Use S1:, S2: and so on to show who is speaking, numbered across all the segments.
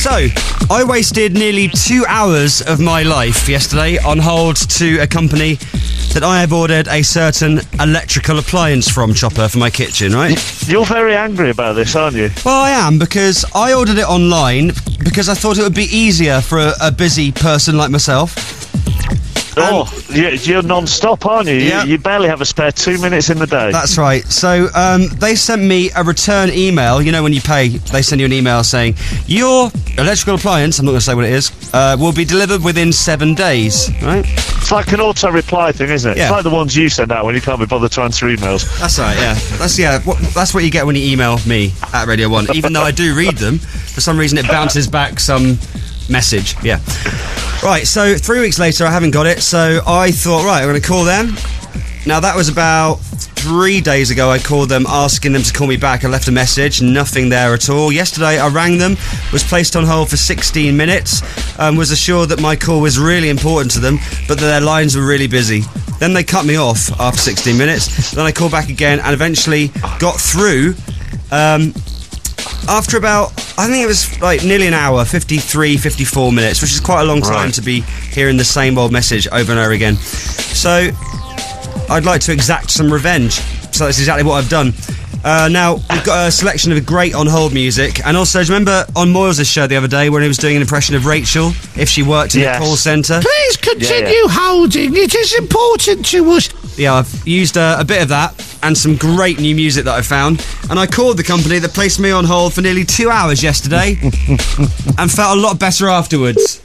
S1: So, I wasted nearly 2 hours of my life yesterday on hold to a company that I have ordered a certain electrical appliance from, Chopper, for my kitchen, right?
S2: You're very angry about this, aren't you?
S1: Well, I am, because I ordered it online because I thought it would be easier for a busy person like myself.
S2: You're non-stop, aren't you?
S1: Yeah.
S2: You barely have a spare 2 minutes in the day.
S1: That's right. So they sent me a return email. You know, when you pay, they send you an email saying, your electrical appliance, I'm not going to say what it is, will be delivered within 7 days, right?
S2: It's like an auto-reply thing, isn't it?
S1: Yeah.
S2: It's like the ones you send out when you can't be bothered to answer emails.
S1: That's right, yeah. That's what you get when you email me at Radio 1. Even though I do read them, for some reason it bounces back some message. Yeah. Right, so 3 weeks later I haven't got it, so I thought, right, I'm going to call them. Now that was about 3 days ago. I called them asking them to call me back. I left a message, nothing there at all. Yesterday I rang them, was placed on hold for 16 minutes, was assured that my call was really important to them, but that their lines were really busy. Then they cut me off after 16 minutes. Then I called back again and eventually got through after about, I think it was like nearly an hour, 53, 54 minutes, which is quite a long time to be hearing the same old message over and over again. So I'd like to exact some revenge. So that's exactly what I've done. Now, we've got a selection of great on-hold music. And also, do you remember on Moyles' show the other day when he was doing an impression of Rachel, if she worked in the call centre?
S3: Please continue holding. It is important to us.
S1: Yeah, I've used a bit of that and some great new music that I found. And I called the company that placed me on hold for nearly 2 hours yesterday and felt a lot better afterwards.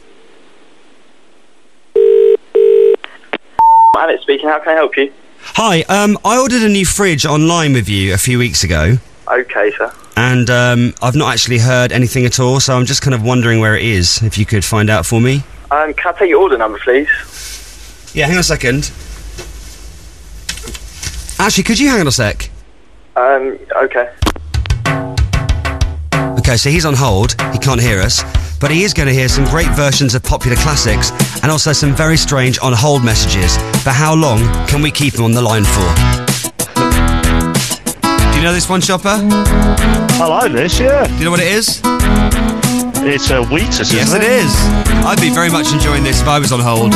S4: Alex speaking, how can I help you?
S1: Hi, I ordered a new fridge online with you a few weeks ago.
S4: Okay, sir.
S1: And I've not actually heard anything at all, so I'm just kind of wondering where it is, if you could find out for me.
S4: Can I take your order number, please?
S1: Yeah, hang on a second. Actually, could you hang on a sec?
S4: Okay.
S1: Okay, so he's on hold, he can't hear us, but he is going to hear some great versions of popular classics and also some very strange on-hold messages. But how long can we keep him on the line for? Do you know this one, Chopper?
S2: I like this, yeah.
S1: Do you know what it is?
S2: It's a Wheatus, isn't
S1: Yes, it is. I'd be very much enjoying this if I was on hold.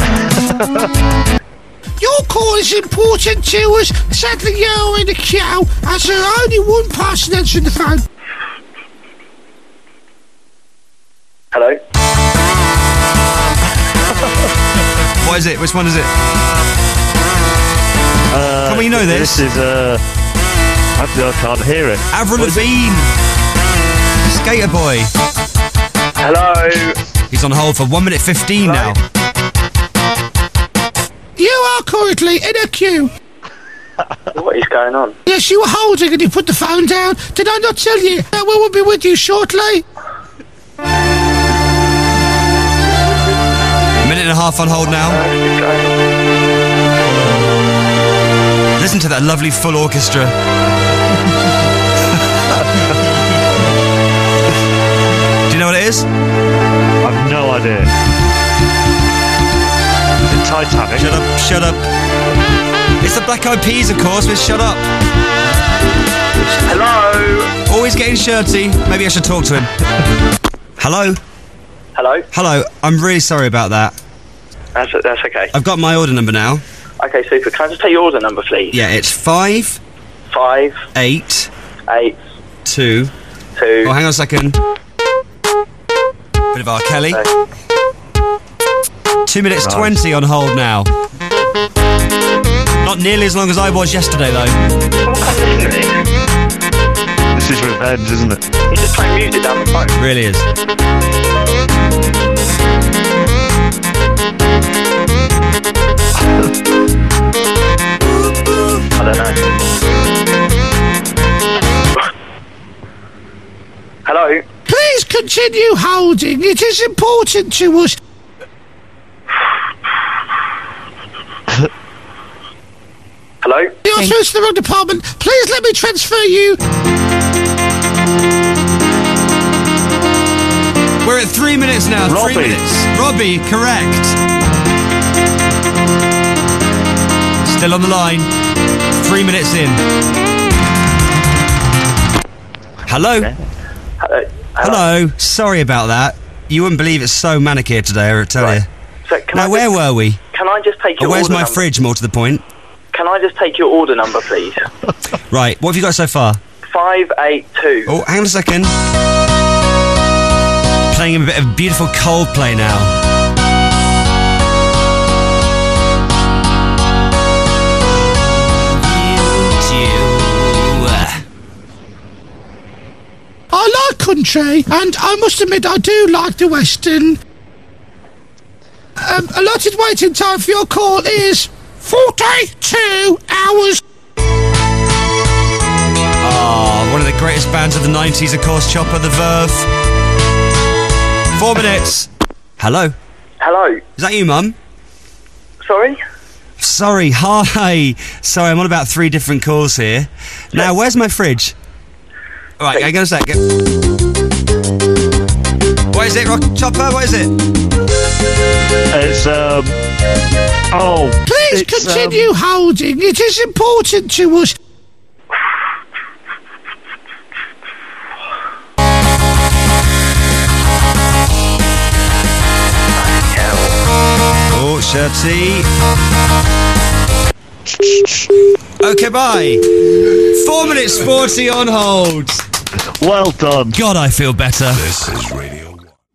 S3: Your call is important to us. Sadly, you're in a queue, as there are only one person answering the phone.
S4: Hello?
S1: What is it? Which one is it? Can we know this?
S2: This is, I can't hear it.
S1: Avril Lavigne! Skater Boy.
S4: Hello?
S1: He's on hold for 1 minute 15 now.
S3: You are currently in a queue.
S4: What is going on?
S3: Yes, you were holding and you put the phone down. Did I not tell you that we will be with you shortly?
S1: Minute and a half on hold now. Listen to that lovely full orchestra. Do you know what it is?
S2: I've no idea. Is it Titanic?
S1: Shut up, shut up. It's the Black Eyed Peas, of course, with Shut Up.
S4: Hello?
S1: Always getting shirty. Maybe I should talk to him. Hello?
S4: Hello?
S1: Hello, I'm really sorry about that.
S4: That's okay.
S1: I've got my order number now.
S4: Okay, super. Can I just take your order number, please?
S1: Yeah, it's 5...
S4: 5...
S1: 8...
S4: 8...
S1: 2...
S4: 2...
S1: Oh, hang on a second. Bit of R. Kelly. 2 minutes 20 on hold now. Not nearly as long as I was yesterday, though.
S2: This is revenge, isn't it?
S4: He's just playing music down the phone.
S1: It really is.
S4: I don't know. Hello?
S3: Please continue holding. It is important to us.
S4: Hello?
S3: You're through to the wrong department. Please let me transfer you.
S1: We're at 3 minutes now.
S2: Robbie.
S1: 3 minutes. Robbie, correct. Still on the line. 3 minutes in. Hello?
S4: Hello?
S1: Hello. Sorry about that. You wouldn't believe it's so manic here today, I tell you.
S4: So can
S1: Now, where were we?
S4: Can I just take your
S1: Where's
S4: order
S1: my
S4: number?
S1: fridge, more to the point?
S4: Can I just take your order number, please?
S1: Right, what have you got so far?
S4: 582.
S1: Oh, hang on a second. Playing a bit of beautiful Coldplay now.
S3: I like country, and I must admit I do like the Western. Allotted waiting time for your call is 42 hours.
S1: One of the greatest bands of the 90s, of course, Chopper, The Verve. 4 minutes. Hello.
S4: Hello.
S1: Is that you, Mum?
S4: Sorry?
S1: Sorry, hi. Sorry, I'm on about 3 different calls here. Now, where's my fridge? All right, hang on a sec. What is it, Chopper? What is it?
S2: It's,
S3: Please
S2: it's,
S3: continue holding. It is important to us.
S1: Oh, shirty. Okay, bye. 4 minutes 40 on hold.
S2: Well done.
S1: God, I feel better.
S5: This is Radio